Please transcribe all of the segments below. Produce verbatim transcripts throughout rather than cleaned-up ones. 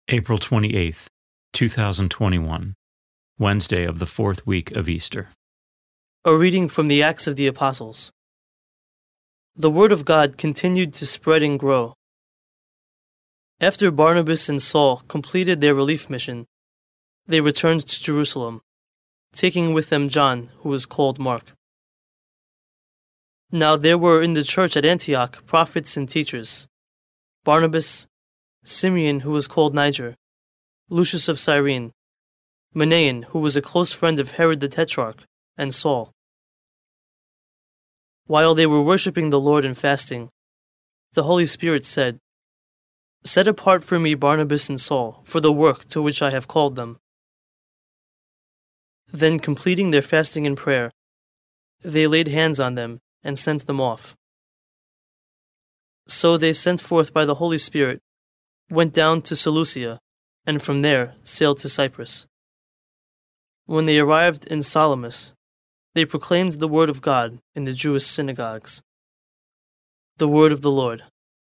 April twenty-eighth, two thousand twenty-one, Wednesday of the fourth week of Easter. A reading from the Acts of the Apostles. The word of God continued to spread and grow. After Barnabas and Saul completed their relief mission, they returned to Jerusalem, taking with them John, who was called Mark. Now there were in the church at Antioch prophets and teachers: Barnabas, Simeon, who was called Niger, Lucius of Cyrene, Manaen, who was a close friend of Herod the Tetrarch, and Saul. While they were worshiping the Lord and fasting, the Holy Spirit said, "Set apart for me Barnabas and Saul for the work to which I have called them." Then, completing their fasting and prayer, they laid hands on them and sent them off. So they, sent forth by the Holy Spirit, went down to Seleucia, and from there sailed to Cyprus. When they arrived in Salamis, they proclaimed the word of God in the Jewish synagogues. The word of the Lord.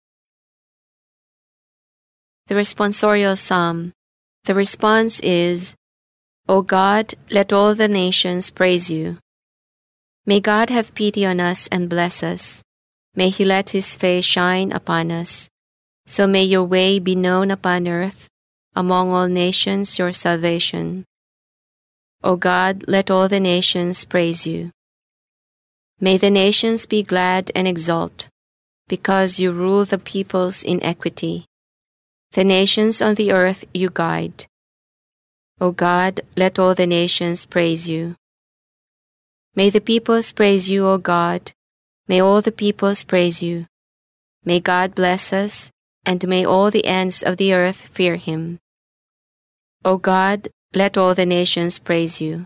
The responsorial psalm. The response is, O God, let all the nations praise you. May God have pity on us and bless us. May he let his face shine upon us. So may your way be known upon earth, among all nations your salvation. O God, let all the nations praise you. May the nations be glad and exult, because you rule the peoples in equity. The nations on the earth you guide. O God, let all the nations praise you. May the peoples praise you, O God. May all the peoples praise you. May God bless us, and may all the ends of the earth fear him. O God, let all the nations praise you.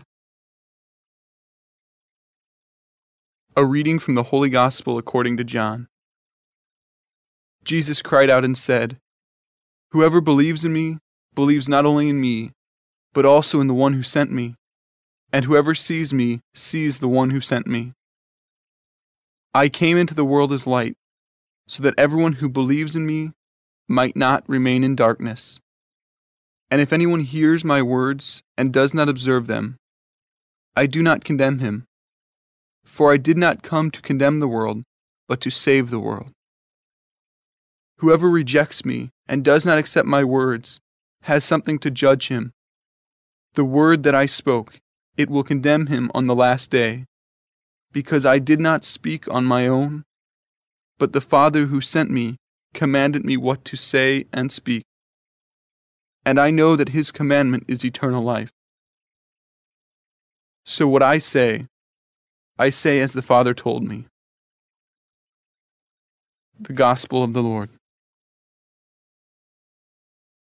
A reading from the Holy Gospel according to John. Jesus cried out and said, "Whoever believes in me believes not only in me, but also in the one who sent me. And whoever sees me sees the one who sent me. I came into the world as light, so that everyone who believes in me might not remain in darkness. And if anyone hears my words and does not observe them, I do not condemn him. For I did not come to condemn the world, but to save the world. Whoever rejects me and does not accept my words has something to judge him. The word that I spoke, it will condemn him on the last day, because I did not speak on my own, but the Father who sent me commanded me what to say and speak. And I know that his commandment is eternal life. So what I say, I say as the Father told me." The Gospel of the Lord.